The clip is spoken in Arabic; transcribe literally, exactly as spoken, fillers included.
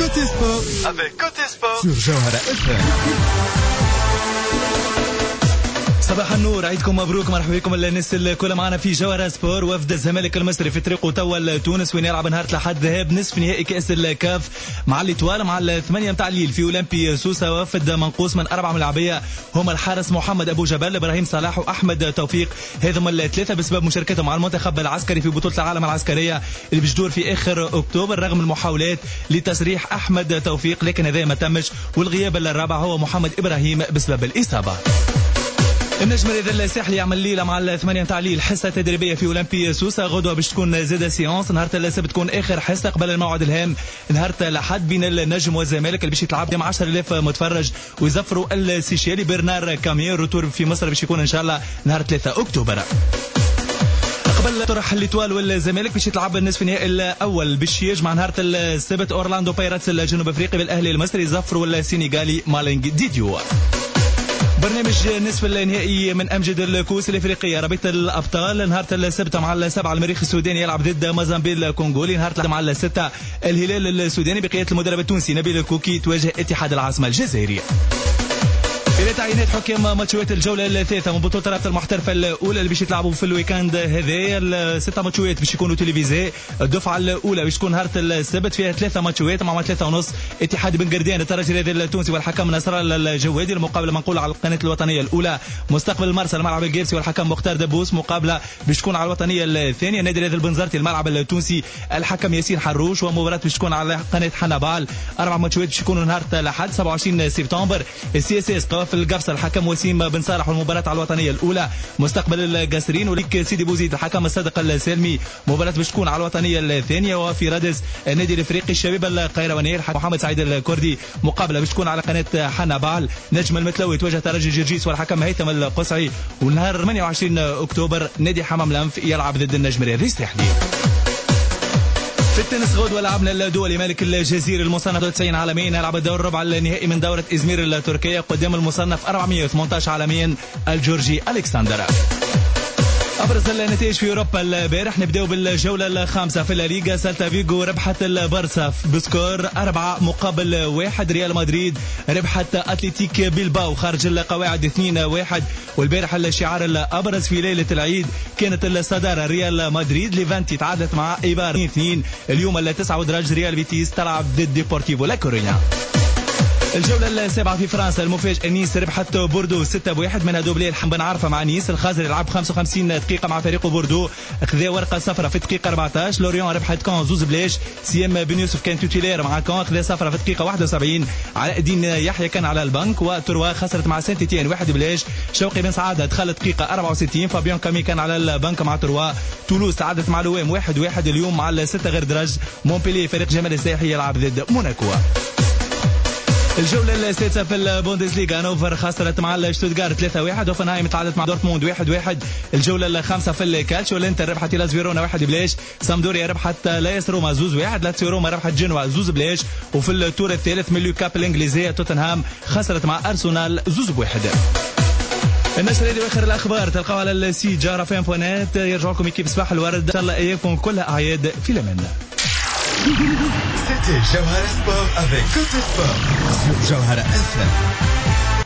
Côté Sport avec Côté Sport sur جوهرة اف ام. صباح النور، عيدكم مبروك، مرحبا بكم الناس الكل معنا في جوهرة سبور. وفد الزمالك المصري في طريقه توا لتونس وين يلعب نهار الأحد ذهاب نصف نهائي كأس الكاف مع الإتوال مع الثمانية متاع الليل في أولمبي سوسة. وفد منقوص من أربعة ملاعبية هما الحارس محمد أبو جبل، إبراهيم صلاح وأحمد توفيق، هذم الثلاثة بسبب مشاركتهم مع المنتخب العسكري في بطولة العالم العسكرية اللي بتدور في آخر أكتوبر رغم المحاولات لتسريح أحمد توفيق، لكن هذا ما تمش. والغياب الرابع هو محمد إبراهيم بسبب الإصابة. النجم الرياضي الساحلي يعمل ليله مع الثمانية متاع الليل حصه تدريبيه في اولمبي سوسه. غدوه باش تكون زاده سيونس. نهار السبت تكون اخر حصه قبل الموعد الهام نهار الاحد بين النجم والزمالك اللي باش يتلعب مع عشرة آلاف متفرج ويزفروا السيشيلي. برنار كامير روتور في مصر باش يكون ان شاء الله نهار ثلاثة أكتوبر. قبل طرح الإتوال والزمالك باش يتلعب النصف النهائي الاول باش يجمع نهار السبت اورلاندو بايراتس الجنوب افريقي بالاهلي المصري يزفروا السينيغالي مالينغ ديديو. برنامج نصف النهائي من أمجد الكؤوس الإفريقية ربيط الأبطال نهار السبت مع السبعة المريخ السوداني يلعب ضد موزمبيق الكونغولي. نهار مع الستة الهلال السوداني بقيادة المدرب التونسي نبيل الكوكي تواجه اتحاد العاصمة الجزائري. إلى تعيينات حكام ماتشات الجولة الثالثة من بطولة رابطة المحترفة الأولى اللي باش يتلعبوا في الويكاند هذا. الستة ماتشات باش يكونوا تلفزيون. الدفعة الأولى باش تكون نهار السبت فيها ثلاثة ماتشات مع ثلاثة ونص اتحاد بن قردان الترجي الرياضي التونسي والحكم نصر الله الجوادي. المقابلة منقولة على القناة الوطنية الأولى. مستقبل المرسى الملعب الجيرسي والحكم مختار دبوس. مقابلة باش تكون على الوطنية الثانية نادي الرياضي البنزرتي الملعب التونسي الحكم ياسين حروش. ومباراة باش تكون على قناة حنبال. أربع ماتشات باش يكونوا نهار الأحد سبعة وعشرين سبتمبر. السي اس اس قوافل القفصة الحكم وسيم بن صالح والمباراة على الوطنية الأولى. مستقبل القاسرين وليك سيدي بوزيد الحكم الصادق السالمي. مباراة باش تكون على الوطنية الثانية. وفي رادس النادي الافريقي الشباب القيرواني الحكم محمد سعيد الكردي. مقابلة باش تكون على قناة حنبال. نجم المتلوي تواجه ترجي جرجيس والحكم هيثم القصعي. ونهار ثمانية وعشرين أكتوبر نادي حمام الأنف يلعب ضد النجم الرياضي الساحلي. في التنس غدوة لعبنا الدولي ملك الجزيرة المصنف تسعين عالميا يلعب الدور الربع النهائي من دورة إزمير التركية قدام المصنف أربعمائة وثمانية عشر عالميا الجورجي ألكسندر. أبرز النتائج في أوروبا البارح نبدأ بالجولة الخامسة في الليغا. سالتا فيغو ربحت البارسا بسكور أربعة مقابل واحد. ريال مدريد ربحت أتلتيك بيلباو خارج القواعد اثنين واحد. والبارح الشعار الأبرز في ليلة العيد كانت الصدارة ريال مدريد. ليفانتي تعادلت مع إيبار اثنين اثنين. اليوم التاسع ودرج ريال بيتيس تلعب ضد ديبورتيفو لا كورونيا. الجولة السابعة في فرنسا المفاجأة نيس ربحت بوردو ستة بواحد. من دوبلي الحم بن عارفة مع نيس. الخازر يلعب خمسة وخمسين دقيقة مع فريق بوردو خذا ورقة صفرة في الدقيقة أربعة عشر. لوريون ربحت كان زوز بلاش. سيام بن يوسف كان توتيلير مع كان خذا صفرة في الدقيقة واحد وسبعين. علاء الدين يحيى كان على البنك. وتروا خسرت مع سانت إتيان واحد بلاش. شوقي بن سعادة دخل الدقيقة أربعة وستين. فابيان كامي كان على البنك مع تروا. تولوز تعادلت مع لوام واحد واحد. اليوم مع الستة غير درج. مونبيلي فريق جمال الساحي يلعب ضد موناكو. الجولة السادسة في البوندسليغا هانوفر خسرت مع شتوتغارت ثلاثة واحد. هوفنهايم تعادلت مع دورتموند واحد واحد. الجولة الخامسة في الكالتشيو الانتر ربحت لاس فيرونا واحد بلاش. سامدوريا ربحت لايس روما زوز واحد. لاتسيو روما ربحت جنوا زوز بلاش. وفي التور الثالث مليو كاب الانجليزية توتنهام خسرت مع ارسنال زوز بواحد. النشر هذه واخر الاخبار تلقاو على السي جارة فين بونات. يرجع لكم كيف صباح الورد ان شاء الله اياكم كلها اعياد في الامان. C'était Jawhara Sport avec Côté Sport sur Jawhara اف ام.